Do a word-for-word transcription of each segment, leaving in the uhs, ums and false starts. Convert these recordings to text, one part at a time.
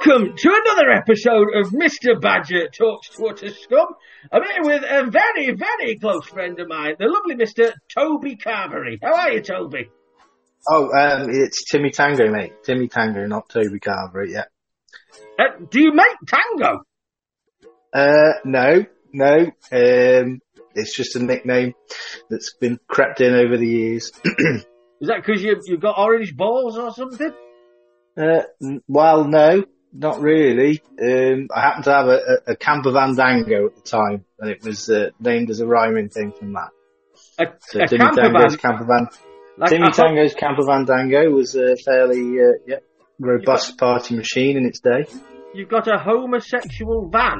Welcome to another episode of Mister Badger Talks to Utter Scum. I'm here with a very, very close friend of mine, the lovely Mister Toby Carvery. How are you, Toby? Oh, um, it's Timmy Tango, mate. Timmy Tango, not Toby Carvery, yeah. Uh, do you make tango? Uh, no, no. Um, it's just a nickname that's been crept in over the years. Is that because you, you've got orange balls or something? Uh, well, no, not really. Um, I happened to have a, a, a camper van dango at the time, and it was uh, named as a rhyming thing from that. A, so a Timmy camper Tango's van? camper van. Like Timmy a, Tango's camper van dango was a fairly uh, yeah, robust party machine in its day. You've got a homosexual van?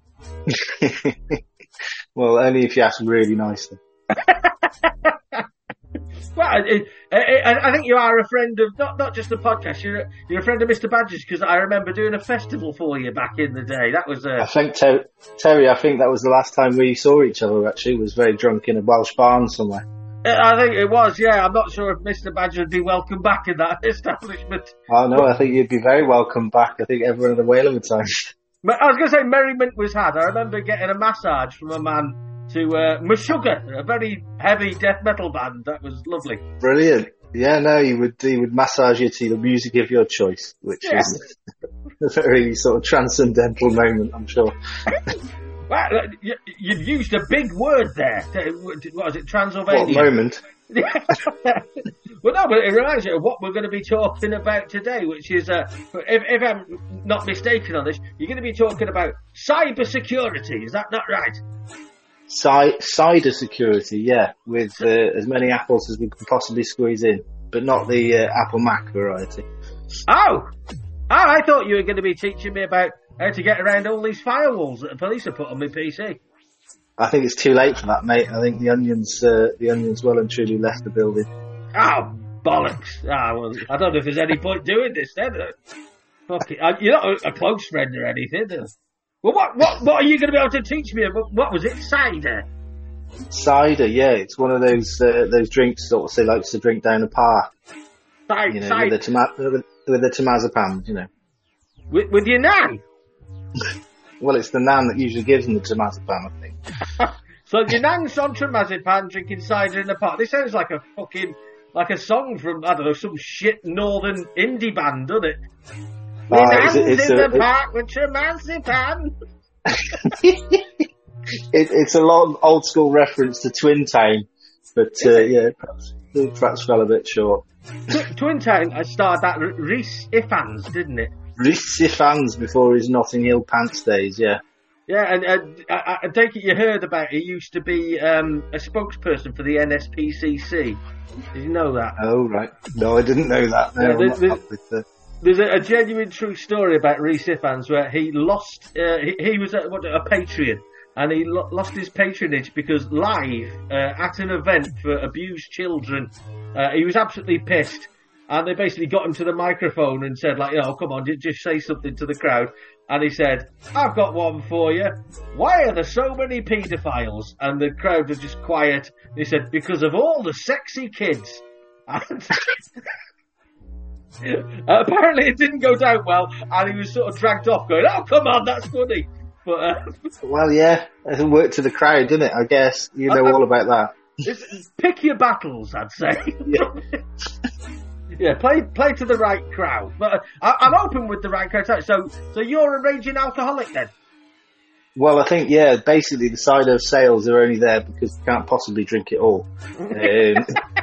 Well, only if you ask really nicely. Well, I, I, I think you are a friend of, not not just the podcast, you're a, you're a friend of Mister Badger's, because I remember doing a festival for you back in the day. That was a... I think, Ter- Terry, I think that was the last time we saw each other, actually. Was very drunk in a Welsh barn somewhere. I think it was, yeah. I'm not sure if Mister Badger would be welcome back in that establishment. Oh, no, I think you'd be very welcome back. I think everyone in the Whale would time. I was going to say merriment was had. I remember getting a massage from a man to uh, Meshuggah, a very heavy death metal band. That was lovely. Brilliant. Yeah, no, he would he would massage you to the music of your choice, which yeah. is a very sort of transcendental moment, I'm sure. Well, you, you've used a big word there. What was it, Transylvania? What moment? Well, no, but it reminds you of what we're going to be talking about today, which is, uh, if, if I'm not mistaken on this, you're going to be talking about cyber security. Is that not right? Cy- cider security, yeah, with uh, as many apples as we can possibly squeeze in, but not the uh, Apple Mac variety. Oh! Oh, I thought you were going to be teaching me about how to get around all these firewalls that the police have put on my P C. I think it's too late for that, mate. I think the onions, uh, the onions well and truly left the building. Oh, bollocks. Ah, well, I don't know if there's any point doing this then. Fuck it. You're not a close friend or anything. Well, what, what, what are you going to be able to teach me? What was it? Cider? Cider, yeah. It's one of those, uh, those drinks that say likes to drink down the park. Cider. You know, with the tomato, with, with the tomazepam, you know. With, with your nan? Well, it's the nan that usually gives them the tomazepam, I think. So your nan's on tomazepam drinking cider in the park. This sounds like a fucking, like a song from, I don't know, some shit northern indie band, doesn't it? My uh, nan's it's, it's in a, the park with tomazepam. it, it's a long old school reference to Twin Town, but uh, yeah, perhaps, perhaps fell a bit short. Tw- Twin Town started that R- Rhys Ifans, didn't it? Rhys Ifans before his Notting Hill pants days, yeah. Yeah, and, and I, I take it you heard about he used to be um, a spokesperson for the N S P C C. Did you know that? Oh, right. No, I didn't know that. No, yeah, I'm not there's, up with the... there's a, a genuine true story about Rhys Ifans where he lost, uh, he, he was a, what, a Patreon, and he lo- lost his patronage because live uh, at an event for abused children, uh, he was absolutely pissed. And they basically got him to the microphone and said, like, oh, come on, just say something to the crowd. And he said, I've got one for you. Why are there so many paedophiles? And the crowd was just quiet. He said, because of all the sexy kids. And apparently it didn't go down well, and he was sort of dragged off going, oh, come on, that's funny. But uh, well, yeah, it worked to the crowd, didn't it? I guess you know I, all about that. It's, pick your battles, I'd say. Yeah. Yeah, play play to the right crowd. But I, I'm open with the right crowd. So, so you're a raging alcoholic then? Well, I think, yeah, basically the cider sales are only there because you can't possibly drink it all. Um,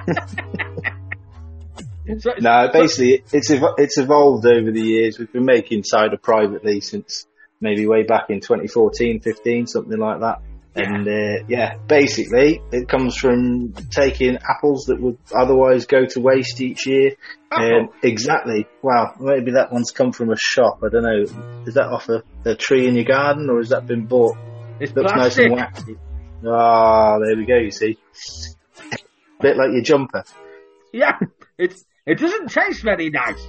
so, no, basically it's it's evolved over the years. We've been making cider privately since maybe way back in twenty fourteen, fifteen, something like that. Yeah. And, uh, yeah, basically, it comes from taking apples that would otherwise go to waste each year. Um, exactly. Well, maybe that one's come from a shop. I don't know. Is that off a, a tree in your garden, or has that been bought? It's Looks plastic. Nice and waxy. Ah, there we go, you see. Bit like your jumper. Yeah, it's, it doesn't taste very nice.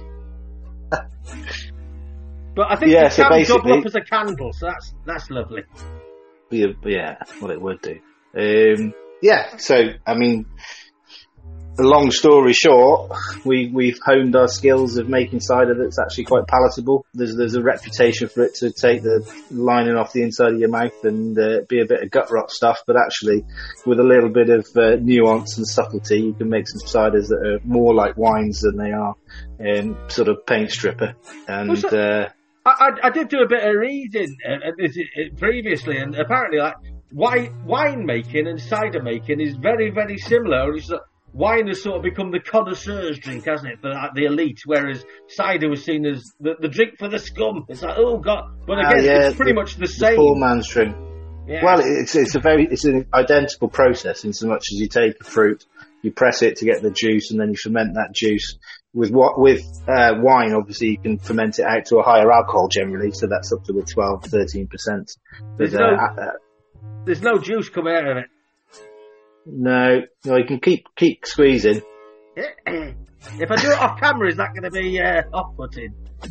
But I think yeah, it so can double basically- up as a candle, so that's that's lovely. Yeah, yeah, well, it would do. Um, yeah, so, I mean, long story short, we we've honed our skills of making cider that's actually quite palatable. There's there's a reputation for it to take the lining off the inside of your mouth and uh, be a bit of gut rot stuff, but actually, with a little bit of uh, nuance and subtlety, you can make some ciders that are more like wines than they are um, sort of paint stripper. And uh, I, I did do a bit of reading uh, uh, previously, and apparently, like wine wine making and cider making is very very similar. It's like, wine has sort of become the connoisseur's drink, hasn't it, for like, the elite, whereas cider was seen as the, the drink for the scum. It's like, oh god, but again, uh, yeah, it's pretty the, much the, the same. Poor man's drink. Yeah. Well, it's it's a very it's an identical process in so much as you take a fruit, you press it to get the juice, and then you ferment that juice. With what with uh, wine, obviously you can ferment it out to a higher alcohol generally, so that's up to a twelve, thirteen percent. There's, uh, no, uh, there's no juice coming out of it. No, no, you can keep keep squeezing. If I do it off camera, is that going to be uh, off-putting?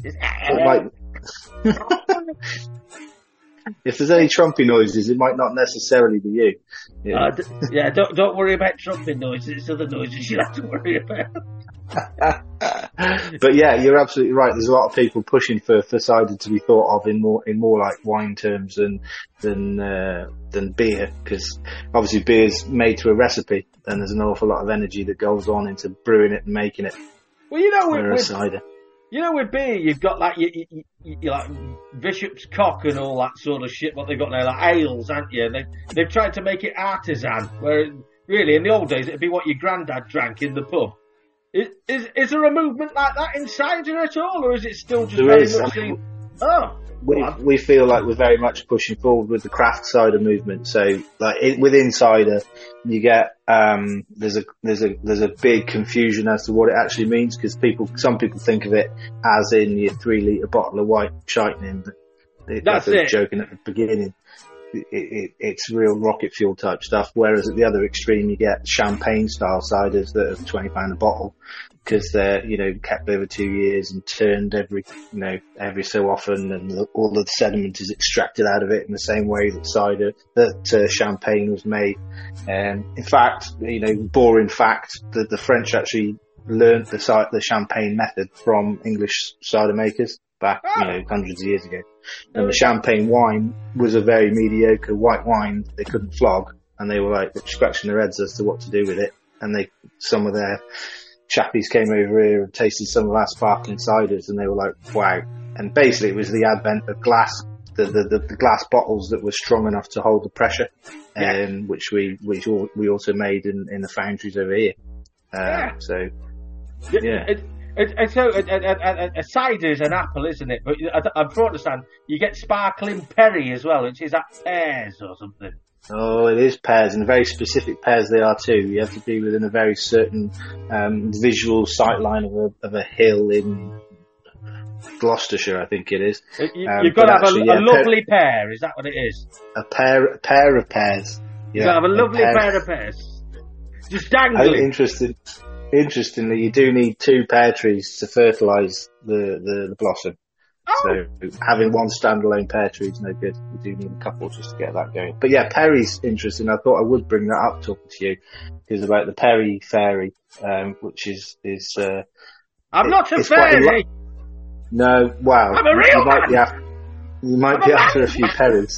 If there's any trumpy noises, it might not necessarily be you. Yeah, uh, d- yeah don't don't worry about trumping noises. It's other noises you have to worry about. But yeah, you're absolutely right. There's a lot of people pushing for, for cider to be thought of in more in more like wine terms than than uh, than beer, because obviously beer's made to a recipe, and there's an awful lot of energy that goes on into brewing it and making it. Well, you know, with, with cider. You know, with beer, you've got like you, you, you, you like Bishop's Cock and all that sort of shit. What they've got now, like ales, haven't you? And they they've tried to make it artisan, where really in the old days it'd be what your granddad drank in the pub. Is, is is there a movement like that in cider at all, or is it still just there very is. much I mean, the, oh, we we feel like we're very much pushing forward with the craft cider movement. So, like it, within cider, you get um, there's a there's a there's a big confusion as to what it actually means, because people some people think of it as in your three litre bottle of white shitening. But it, That's like I was it. joking at the beginning. It, it, it's real rocket fuel type stuff, whereas at the other extreme you get champagne style ciders that are twenty pound a bottle, because they're, you know, kept over two years and turned every, you know, every so often, and the, all the sediment is extracted out of it in the same way that cider, that uh, champagne was made. Um, in fact, you know, boring fact, that the French actually learned the, the champagne method from English cider makers back, oh. you know, hundreds of years ago. And the champagne wine was a very mediocre white wine they couldn't flog, and they were like scratching their heads as to what to do with it. And they, some of their chappies came over here and tasted some of our sparkling ciders, and they were like, wow. And basically it was the advent of glass, the, the, the, the glass bottles that were strong enough to hold the pressure, yeah. um, which we, which we also made in, in the foundries over here. Uh, yeah. So, yeah. It, it, it, so, a, a, a, a cider is an apple, isn't it? But I, I, I understand, you get sparkling perry as well, which is that pears or something. Oh, it is pears, and very specific pears they are too. You have to be within a very certain um, visual sightline of a, of a hill in Gloucestershire, I think it is. You, um, you've got to have actually, a, a yeah, lovely pear, pear, is that what it is? A pair, a pair of pears. Yeah, you've got to have a lovely a pair, pair of pears. Just dangling. Oh, interesting. Interestingly, you do need two pear trees to fertilise the, the, the blossom. Oh. So having one standalone pear tree is no good. You do need a couple just to get that going. But yeah, Perry's interesting. I thought I would bring that up talking to you, because about the Perry fairy, um, which is is. Uh, I'm it, not a fairy. No, wow. I'm a real you might man. Be after, you might I'm be a after a few Perrys.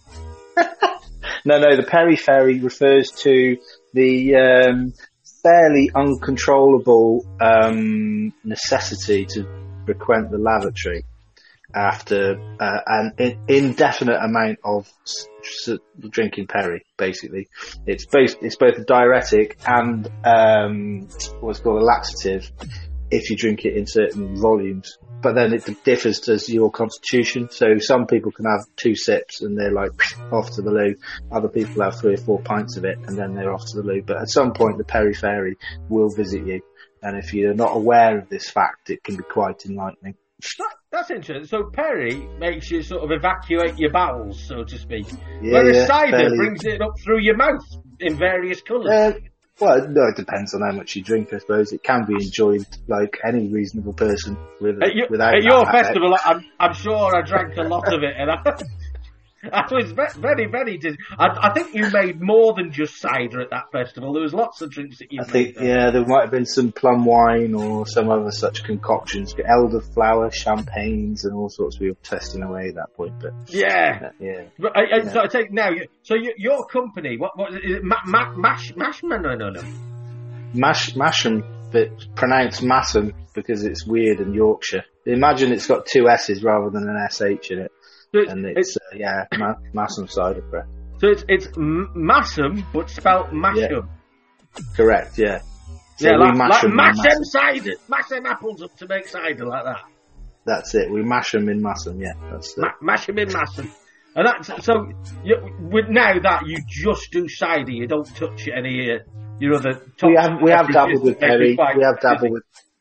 no, no. The Perry fairy refers to the um, fairly uncontrollable um, necessity to frequent the lavatory after uh, an in- indefinite amount of s- s- drinking perry. Basically, it's both it's both a diuretic and um, what's called a laxative if you drink it in certain volumes. But then it differs to your constitution. So some people can have two sips and they're like off to the loo. Other people have three or four pints of it and then they're off to the loo. But at some point, the Perry fairy will visit you, and if you're not aware of this fact, it can be quite enlightening. That, that's interesting. So Perry makes you sort of evacuate your bowels, so to speak. Yeah, Whereas yeah, cider fairly. brings it up through your mouth in various colours. Uh, well, no, it depends on how much you drink, I suppose. It can be enjoyed like any reasonable person with, at you, without at your that festival, I'm, I'm sure I drank a lot of it. And I, That was ve- very, very. Dis- I, I think you made more than just cider at that festival. There was lots of drinks that you I made. think, there. yeah, there might have been some plum wine or some other such concoctions, elderflower, champagnes, and all sorts. We were testing away at that point, but Yeah. uh, yeah. But I, I, Yeah. So I take now. you- So you, your company, what what is it? Ma, ma, mash Mashman? No, no, no. Mash, Masham, but pronounced Massam because it's weird in Yorkshire. Imagine it's got two S's rather than an S H in it. So it's, And it's, uh, yeah, ma- Massam cider press. so it's it's M- Massam, but spelt Masham. Correct, yeah. So Yeah, we like, mash like them in mash them Massam. cider, mash them apples up to make cider like that. That's it. We mash them in Massam, yeah. That's it. Ma- mash them in Massam. And that's so. You, with now that you just do cider, you don't touch any uh, your other. Top We have we have beverages dabbled with that make Perry. you quite We have dabbled busy. with.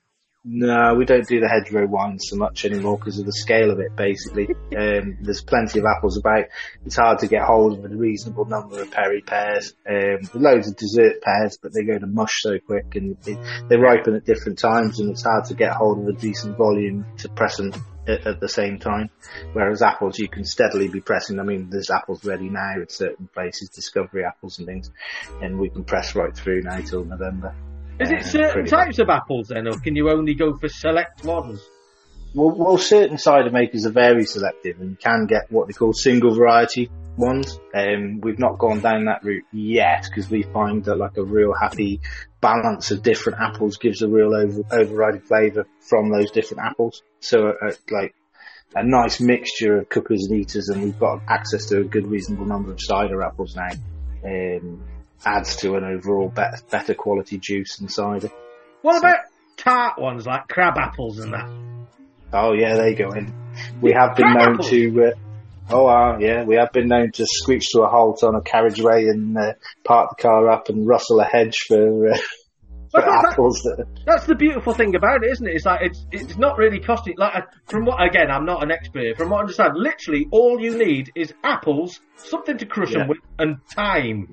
No, we don't do the hedgerow wines so much anymore because of the scale of it. Basically, um, there's plenty of apples about. It's hard to get hold of a reasonable number of Perry pears. Um, there's loads of dessert pears, but they go to mush so quick, and it, they ripen at different times, and it's hard to get hold of a decent volume to press them at, at the same time. Whereas apples, you can steadily be pressing. I mean, there's apples ready now at certain places, Discovery apples and things, and we can press right through now till November. Is it Um, certain pretty types of apples then, or can you only go for select ones? Well, well, certain cider makers are very selective and can get what they call single variety ones. Um, we've not gone down that route yet because we find that like a real happy balance of different apples gives a real over, overriding flavour from those different apples. So, uh, like a nice mixture of cookers and eaters, and we've got access to a good reasonable number of cider apples now. Um, adds to an overall better, better quality juice and cider. What So- about tart ones like crab apples and that? Oh yeah, they go in. We have been known to. Uh, oh uh, yeah, we have been known to screech to a halt on a carriageway and uh, park the car up and rustle a hedge for, uh, for But that- apples. That, That's the beautiful thing about it, isn't it? It's like it's it's not really costing. Like uh, from what again, I'm not an expert. From what I understand, literally all you need is apples, something to crush Yeah. them with, and time.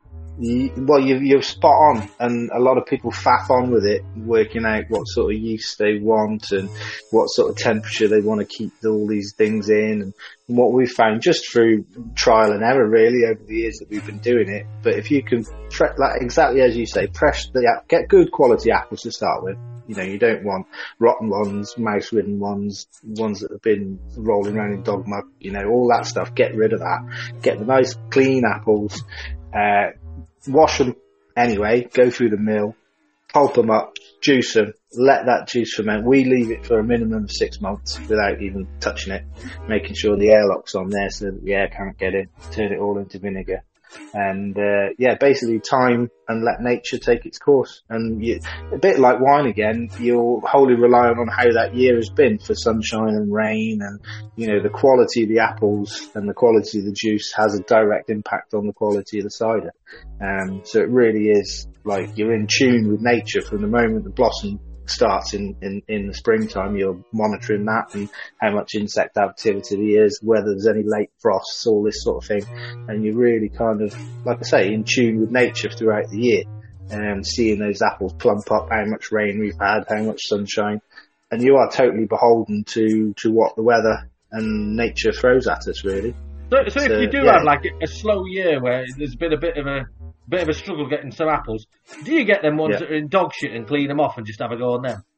you, well, you, you're spot on, and a lot of people faff on with it, working out what sort of yeast they want and what sort of temperature they want to keep all these things in. And what we've found just through trial and error, really, over the years that we've been doing it. But if you can, pre- like exactly as you say, press the app- get good quality apples to start with. You know, you don't want rotten ones, mouse-ridden ones, ones that have been rolling around in dog mud. You know, all that stuff. Get rid of that. Get the nice, clean apples. Uh, wash them anyway, go through the mill, pulp them up, juice them, let that juice ferment. We leave it for a minimum of six months without even touching it, making sure the airlock's on there so that the air can't get in, turn it all into vinegar. And, uh, yeah, basically time and let nature take its course. And you, a bit like wine again, you're wholly relying on how that year has been for sunshine and rain, and, you know, the quality of the apples and the quality of the juice has a direct impact on the quality of the cider. Um, so it really is like you're in tune with nature from the moment the blossom starts in, in, in the springtime. You're monitoring that and how much insect activity there is, whether there's any late frosts, all this sort of thing. And you're really kind of, like I say, in tune with nature throughout the year. And seeing those apples plump up, how much rain we've had, how much sunshine. And you are totally beholden to, to what the weather and nature throws at us, really. So, so if So, you do yeah. have like a, a slow year where there's been a bit of a bit of a struggle getting some apples, do you get them ones Yeah. that are in dog shit and clean them off and just have a go on them?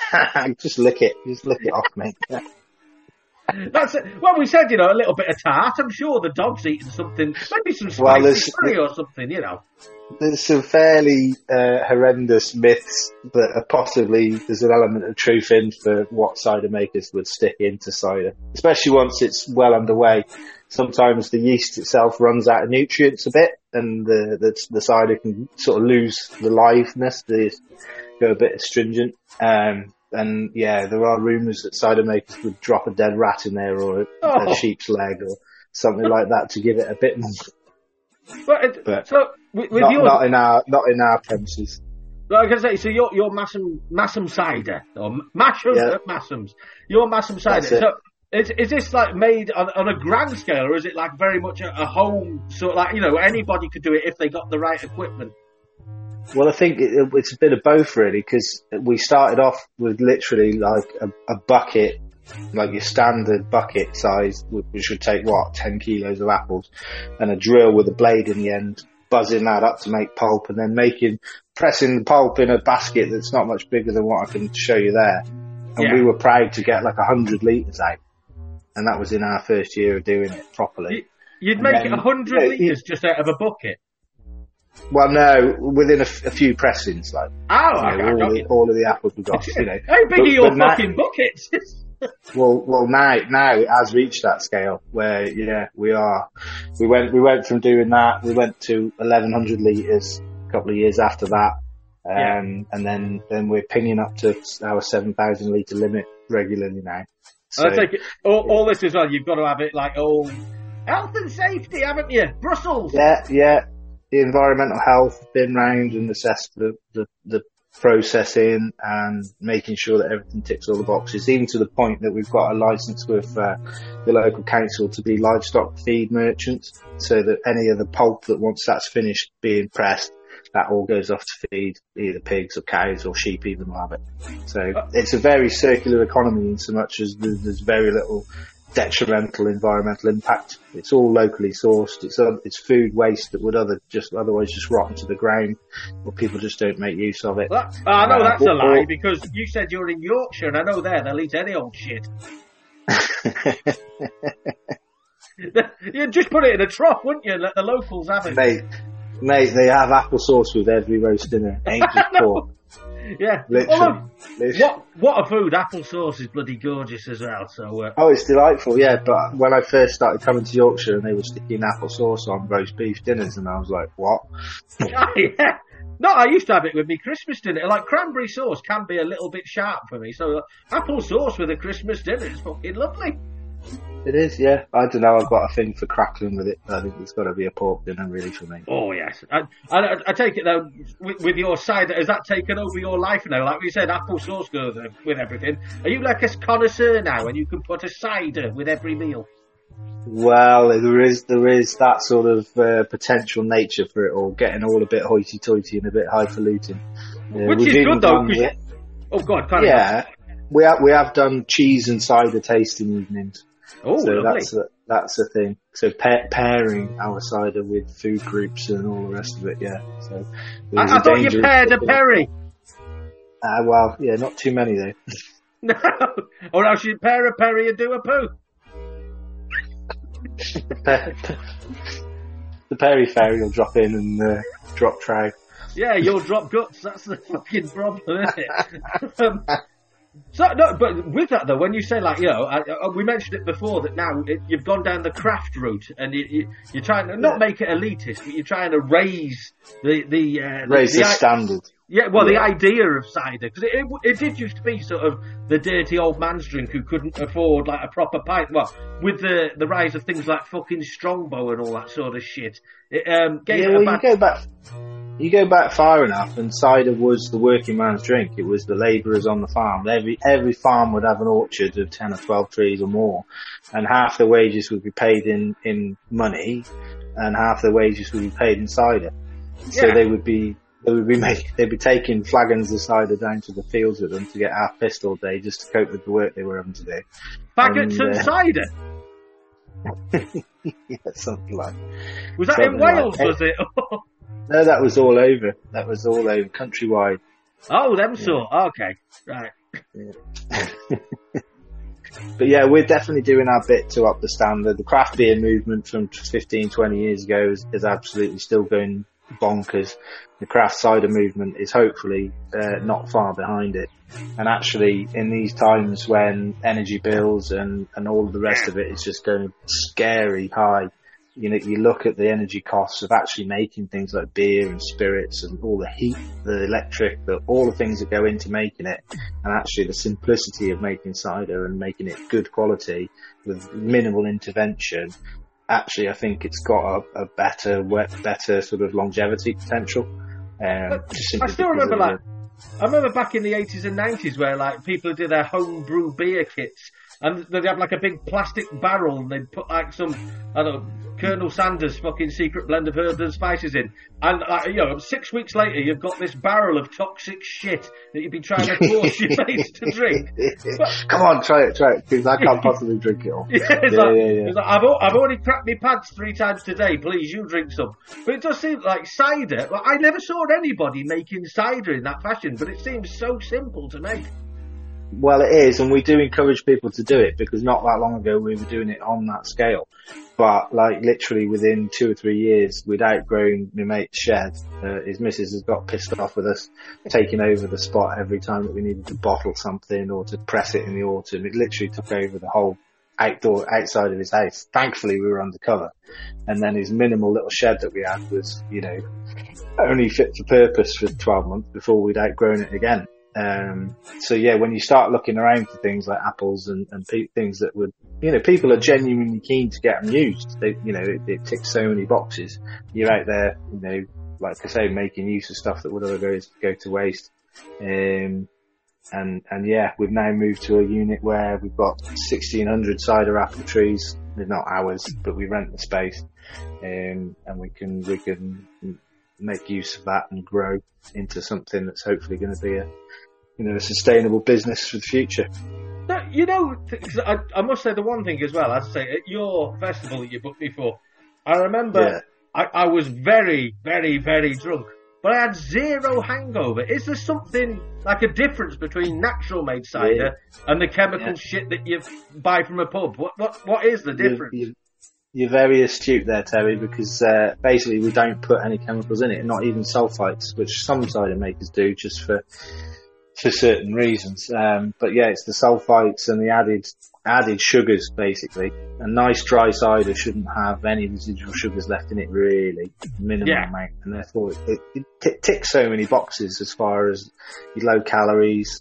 Just lick it. Just lick it off, mate. That's it. Well, we said, you know, a little bit of tart. I'm sure the dog's eating something, maybe some Well, spicy there's- curry or something, you know. There's some fairly uh, horrendous myths that are possibly there's an element of truth in for what cider makers would stick into cider, especially once it's well underway. Sometimes the yeast itself runs out of nutrients a bit, and the the, the cider can sort of lose the liveliness, the, go a bit astringent. Um, and yeah, there are rumours that cider makers would drop a dead rat in there or a, Oh. a sheep's leg or something like that to give it a bit more. But, it, But so with, with Not, yours, not in our not in our premises. like I say, so your your Massam Massam cider or Masham Yeah. at Massams, your Massam cider. That's it. So is is this like made on, on a grand scale, or is it like very much a, a home sort of like, you know, anybody could do it if they got the right equipment? Well, I think it, it's a bit of both really, because we started off with literally like a, a bucket like your standard bucket size, which would take what, ten kilos of apples, and a drill with a blade in the end, buzzing that up to make pulp, and then making, pressing the pulp in a basket that's not much bigger than what I can show you there. And Yeah. we were proud to get like a hundred litres out. And that was in our first year of doing it properly. You, you'd And make then- it a hundred yeah, litres just out of a bucket. Well, no, within a, f- a few pressings, like, Oh, I, you know, I all, got the, you. all of the apples we got, you know. How big But- are your but now- fucking buckets? Well, well, now, now it has reached that scale where, yeah, we are, we went, we went from doing that, we went to eleven hundred litres a couple of years after that. Um, Yeah. and then, then we're pinging up to our seven thousand litre limit regularly now. So, I take it, all, all this as well, you've got to have it like, oh, health and safety, haven't you? Brussels. yeah, yeah, the environmental health, been round and assessed the, the, the processing and making sure that everything ticks all the boxes, even to the point that we've got a license with uh, the local council to be livestock feed merchants, so that any of the pulp that once that's finished being pressed, that all goes off to feed either pigs or cows or sheep even will have it. So it's a very circular economy in so much as there's, there's very little detrimental environmental impact. It's all locally sourced. It's uh, it's food waste that would other just otherwise just rot into the ground, or people just don't make use of it. Well, I know Uh, that's a or- lie or- because you said you're in Yorkshire, and I know there they'll eat any old shit. You'd just put it in a trough, wouldn't you? Let the locals have it. mate, mate, they have applesauce with every roast dinner. Ain't just pork. Yeah. Literally. Although, Literally. what what a food! Applesauce is bloody gorgeous as well. So uh, Oh, it's delightful, yeah. But when I first started coming to Yorkshire and they were sticking applesauce on roast beef dinners, and I was like, what? yeah. No, I used to have it with me Christmas dinner. Like cranberry sauce can be a little bit sharp for me, so uh, apple sauce with a Christmas dinner is fucking lovely. It is, yeah. I don't know. I've got a thing for crackling with it. I think it's got to be a pork dinner, really, for me. Oh yes, I, I, I take it though with, with your cider. Has that taken over your life now? Like we said, apple sauce goes with everything. Are you like a connoisseur now, and you can put a cider with every meal? Well, there is there is that sort of uh, potential nature for it all, getting all a bit hoity-toity and a bit highfalutin. Uh, Which we've is even good though. done 'Cause it- oh God, carry on. Yeah, we have we have done cheese and cider tasting evenings. Oh, so lovely. that's a, that's a thing. So pa- pairing our cider with food groups and all the rest of it, yeah. So I, I thought you paired a Perry. Uh, well, yeah, not too many though. No, or else you'd pair a Perry and do a poo. The Perry Fairy will drop in and uh, drop trout. Yeah, you'll drop guts. That's the fucking problem, isn't it? um, so no, but with that though, when you say like, you know, I, I, we mentioned it before that now it, you've gone down the craft route and you, you, you're trying to not Yeah. make it elitist, but you're trying to raise the the uh, Raise the, the, standard. Yeah, well, Yeah. the idea of cider, because it, it, it did used to be sort of the dirty old man's drink who couldn't afford like a proper pint. Well, with the the rise of things like fucking Strongbow and all that sort of shit, it um, gave Yeah, it a well, bad... you go back, you go back far enough, and cider was the working man's drink. It was the labourers on the farm. Every every farm would have an orchard of ten or twelve trees or more, and half the wages would be paid in in money, and half the wages would be paid in cider. So Yeah. they would be they would be make, they'd be taking flagons of cider down to the fields with them to get half pissed all day just to cope with the work they were having to do. Faggots and and, uh, cider. Yeah, something like. Was that in something like Wales, that. was it? No, that was all over. That was all over countrywide. Oh, them sort. Okay, right. But yeah, we're definitely doing our bit to up the standard. The craft beer movement from fifteen, twenty years ago is, is absolutely still going bonkers. The craft cider movement is hopefully uh, not far behind it. And actually, in these times when energy bills and, and all of the rest of it is just going scary high, you know, you look at the energy costs of actually making things like beer and spirits and all the heat, the electric, the, all the things that go into making it, and actually the simplicity of making cider and making it good quality with minimal intervention. Actually, I think it's got a, a better, better sort of longevity potential. Um, just I simply still because remember of like the- I remember back in the eighties and nineties where like people did their homebrew beer kits and they'd have like a big plastic barrel and they'd put like some I don't know Colonel Sanders' fucking secret blend of herbs and spices in, and uh, you know, six weeks later, you've got this barrel of toxic shit that you've been trying to force your face to drink. But, come on, try it, try it, because I can't possibly drink it all. Yeah, it's yeah, like, yeah, yeah. It's like, I've, I've already cracked my pads three times today. Please, you drink some. But it does seem like cider. Well, I never saw anybody making cider in that fashion, but it seems so simple to make. Well, it is, and we do encourage people to do it, because not that long ago we were doing it on that scale. But, like, literally within two or three years, we'd outgrown my mate's shed. Uh, his missus has got pissed off with us taking over the spot every time that we needed to bottle something or to press it in the autumn. It literally took over the whole outdoor, outside of his house. Thankfully, we were undercover. And then his minimal little shed that we had was, you know, only fit for purpose for twelve months before we'd outgrown it again. Um, so yeah, when you start looking around for things like apples and, and pe- things that would, you know, people are genuinely keen to get them used. They, you know, it, it ticks so many boxes. You're out there, you know, like I say, making use of stuff that would otherwise go to waste. Um, and, and yeah, we've now moved to a unit where we've got sixteen hundred cider apple trees. They're not ours, but we rent the space. Um, and we can, we can make use of that and grow into something that's hopefully going to be a, you know, a sustainable business for the future. Now, you know, I, I must say the one thing as well, as I say, at your festival that you booked me for, I remember Yeah. I, I was very, very, very drunk, but I had zero hangover. Is there something, like a difference between natural made cider Yeah. and the chemical Yeah. shit that you buy from a pub? What what What is the difference? You're, you're, you're very astute there, Terry, because uh, basically we don't put any chemicals in it, not even sulfites, which some cider makers do just for for certain reasons. Um, but yeah, it's the sulfites and the added added sugars, basically. A nice dry cider shouldn't have any residual sugars left in it, really, minimum Yeah. amount, and therefore it, it, it t- ticks so many boxes as far as your low calories.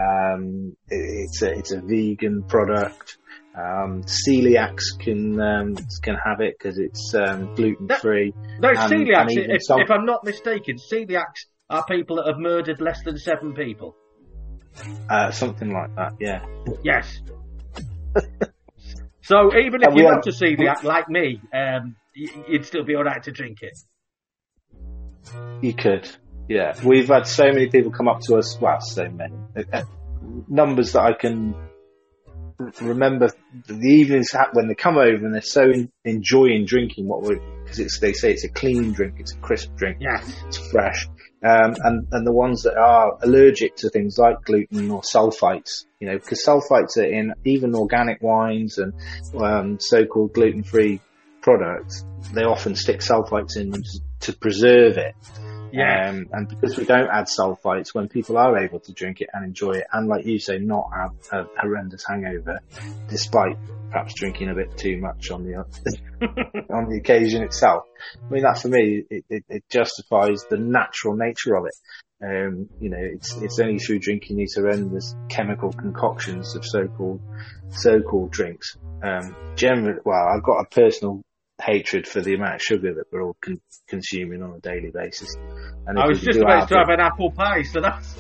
Um, it, it's a it's a vegan product. Um, celiacs can um, can have it because it's um, gluten free. No, and- celiacs, and even if, some- if I'm not mistaken, celiacs are people that have murdered less than seven people. Uh, something like that, yeah. Yes. So even if And we you're had- not a celiac like me, um, y- you'd still be alright to drink it. You could, yeah. We've had so many people come up to us, well, so many, uh, uh, numbers that I can r- remember the evenings ha- when they come over and they're so in- enjoying drinking what we're, because it's, they say it's a clean drink, it's a crisp drink, Yes. it's fresh. Um, and, and the ones that are allergic to things like gluten or sulfites, you know, because sulfites are in even organic wines and um, so-called gluten-free products. They often stick sulfites in them to, to preserve it. Yeah. Um, and because we don't add sulfites, when people are able to drink it and enjoy it, and like you say, not have a horrendous hangover, despite perhaps drinking a bit too much on the on the occasion itself. I mean, that for me, it, it, it justifies the natural nature of it. Um, you know, it's it's only through drinking these horrendous chemical concoctions of so-called so-called drinks. Um, generally, well, I've got a personal hatred for the amount of sugar that we're all con- consuming on a daily basis. And I if was we just do about to it- have an apple pie, so that's...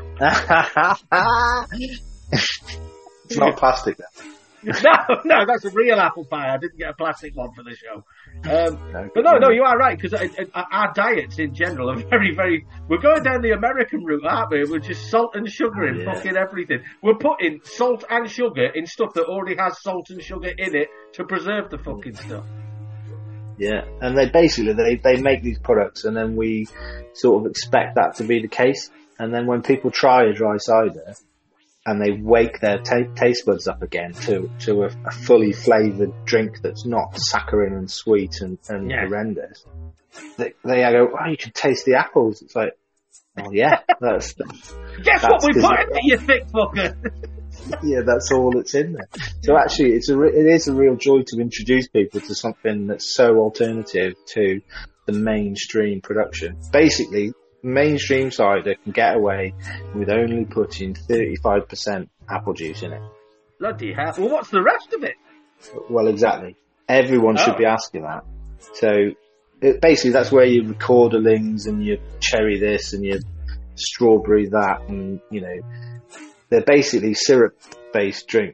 It's not plastic then. no, no, that's a real apple pie. I didn't get a plastic one for the show. Um, No, but no, no, you are right, because our diets in general are very, very... We're going down the American route, aren't we? We're just salt and sugar in Yeah. fucking everything. We're putting salt and sugar in stuff that already has salt and sugar in it to preserve the fucking stuff. Yeah, and they basically they they make these products, and then we sort of expect that to be the case. And then when people try a dry cider, and they wake their ta- taste buds up again to to a, a fully flavoured drink that's not saccharine and sweet and, and Yeah. horrendous, they, they go, "Oh, you can taste the apples." It's like, oh yeah, that's Guess what That's we 'cause put it- in it, you thick fucker? yeah, that's all that's in there. So actually, it's a re- it is a real joy to introduce people to something that's so alternative to the mainstream production. Basically, mainstream cider can get away with only putting thirty-five percent apple juice in it. Bloody hell. Well, what's the rest of it? Well, exactly. Everyone should Oh. be asking that. So it, basically, that's where your recorderlings and your cherry this and your strawberry that, and you know, they're basically syrup-based drinks.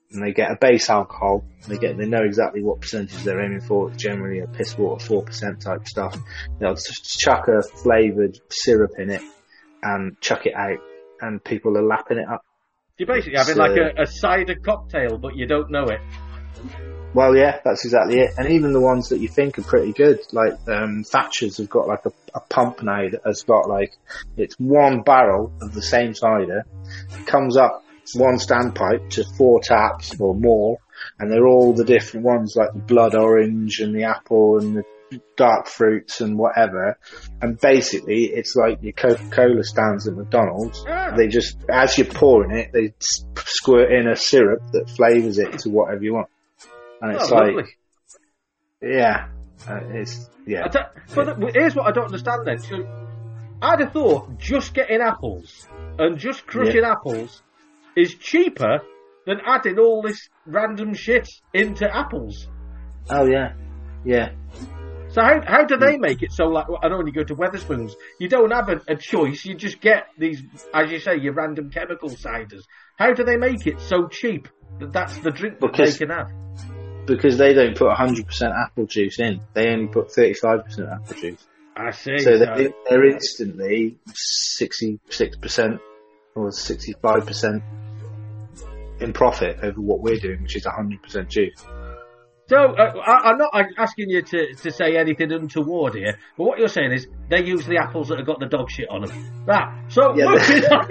and they get a base alcohol. They get, they know exactly what percentage they're aiming for. It's generally a piss water, four percent type stuff. They'll just chuck a flavoured syrup in it and chuck it out, and people are lapping it up. You're basically having like a, a cider cocktail, but you don't know it. Well, yeah, that's exactly it. And even the ones that you think are pretty good, like um, Thatcher's have got like a, a pump now that has got like, it's one barrel of the same cider, comes up one standpipe to four taps or more, and they're all the different ones, like the blood orange and the apple and the dark fruits and whatever. And basically, it's like your Coca-Cola stands at McDonald's. Ah. They just, as you're pouring it, they squirt in a syrup that flavours it to whatever you want. And it's oh, like, lovely. yeah, uh, it's, yeah. T- but th- here's what I don't understand then. So, I'd have thought just getting apples and just crushing yeah. apples is cheaper than adding all this random shit into apples. Oh, yeah. Yeah. So how how do they make it so, like, I know when you go to Wetherspoons, you don't have a, a choice, you just get these, as you say, your random chemical ciders. How do they make it so cheap that that's the drink that because, they can have? Because they don't put one hundred percent apple juice in. They only put thirty-five percent apple juice. I see. So they're, they're instantly sixty-six percent or sixty-five percent in profit over what we're doing, which is one hundred percent juice. So, uh, I, I'm not asking you to, to say anything untoward here, but what you're saying is they use the apples that have got the dog shit on them. Right, so yeah, moving on.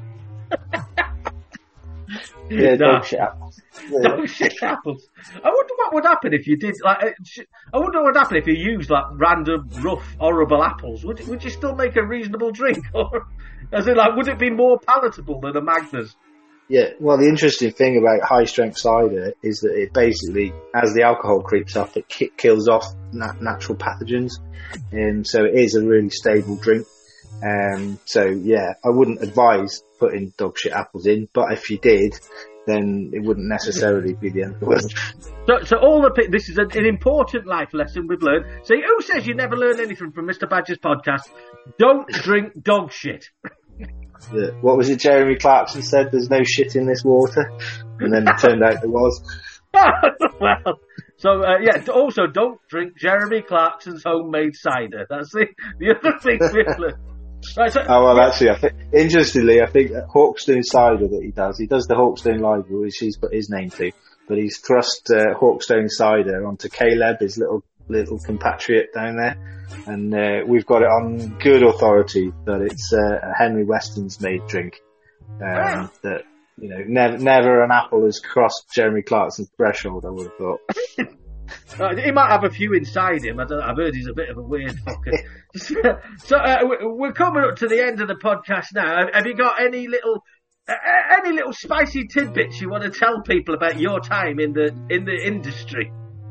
Yeah, no. dog shit apples. Yeah. Dog shit apples. I wonder what would happen if you did, like, I wonder what would happen if you used, like, random, rough, horrible apples. Would, would you still make a reasonable drink? Or, as in, like, would it be more palatable than a Magners? Yeah, well, the interesting thing about high-strength cider is that it basically, as the alcohol creeps up, it ki- kills off nat- natural pathogens, and so it is a really stable drink. Um, so, yeah, I wouldn't advise putting dog shit apples in, but if you did, then it wouldn't necessarily be the end of the world. So, so all the pe- this is an, an important life lesson we've learned. See, who says you never learn anything from Mister Badger's podcast? Don't drink dog shit. Yeah. What was it Jeremy Clarkson said? There's no shit in this water. And then it turned out there was. Well, so, uh, yeah, also don't drink Jeremy Clarkson's homemade cider. That's the, the other thing we've learned. Right, so, oh, well, yeah. actually, I think, interestingly, I think that Hawkstone cider that he does, he does the Hawkstone Live, which he's put his name to, but he's thrust uh, Hawkstone cider onto Caleb, his little little compatriot down there, and uh, we've got it on good authority that it's uh, a Henry Weston's made drink. Um, ah. That, you know, never never an apple has crossed Jeremy Clarkson's threshold, I would have thought. Uh, he might have a few inside him. I don't know, I've heard he's a bit of a weird fucker. So uh, we're coming up to the end of the podcast now. Have you got any little, uh, any little spicy tidbits you want to tell people about your time in the in the industry?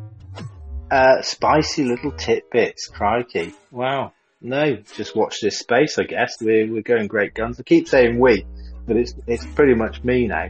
Uh, spicy little tidbits, crikey! Wow. No, just watch this space. I guess we're we're going great guns. I keep saying we, but it's it's pretty much me now.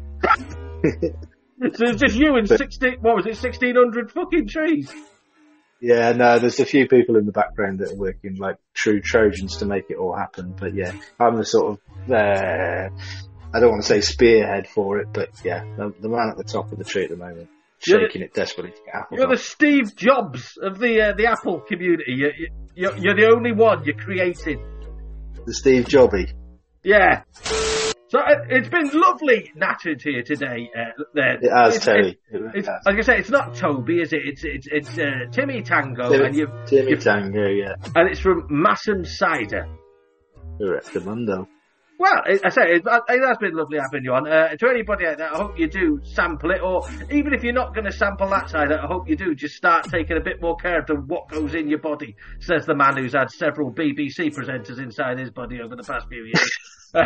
So it's just you and sixteen, what was it, sixteen hundred fucking trees? Yeah, no, there's a few people in the background that are working like true Trojans to make it all happen. But yeah, I'm the sort of, uh, I don't want to say spearhead for it, but yeah, the, the man at the top of the tree at the moment, shaking the, it desperately to get apples You're off. the Steve Jobs of the uh, the Apple community. You're, you're, you're the only one you're creating. The Steve Jobby. Yeah. So uh, it's been lovely nattering here today. Uh, there. It has, it's, Terry. It's, it it's, has. like I say, it's not Toby, is it? It's it's it's uh, Timmy Tango, Timmy, and you Timmy you've, Tango, yeah. and it's from Massam Cider. Correctamundo. Well, it, I say it, it has been lovely having you on. Uh, to anybody out there, I hope you do sample it, or even if you're not going to sample that cider, I hope you do just start taking a bit more care of what goes in your body. Says the man who's had several B B C presenters inside his body over the past few years.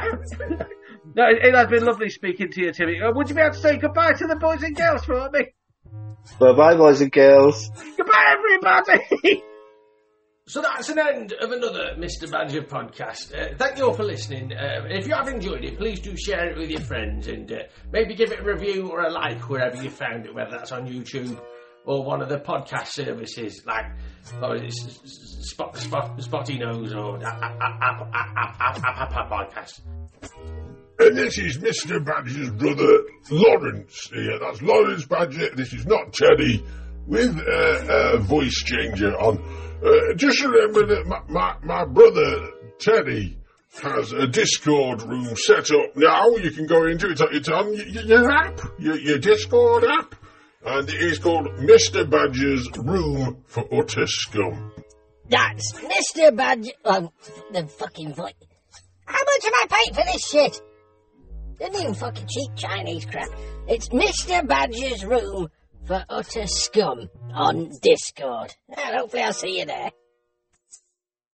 No, it has been lovely speaking to you, Timmy. Uh, would you be able to say goodbye to the boys and girls for me? Bye bye, boys and girls. Goodbye, everybody. So that's an end of another Mister Badger podcast. Uh, thank you all for listening. Uh, if you have enjoyed it, please do share it with your friends and uh, maybe give it a review or a like wherever you found it, whether that's on YouTube or one of the podcast services like or Spot, Spot, Spotty Nose or Apple Podcast. And this is Mister Badger's brother, Lawrence. Yeah, that's Lawrence Badger. This is not Teddy, with uh, a voice changer on. Uh, just remember that my, my, my brother, Teddy, has a Discord room set up now. You can go into it. It's on your, your app, your, your Discord app. And it is called Mister Badger's Room for Utter Scum. That's Mister Badger... Um, the fucking voice... How much have I paid for this shit? Isn't even fucking cheap Chinese crap. It's Mister Badger's Room for Utter Scum on Discord. And hopefully I'll see you there.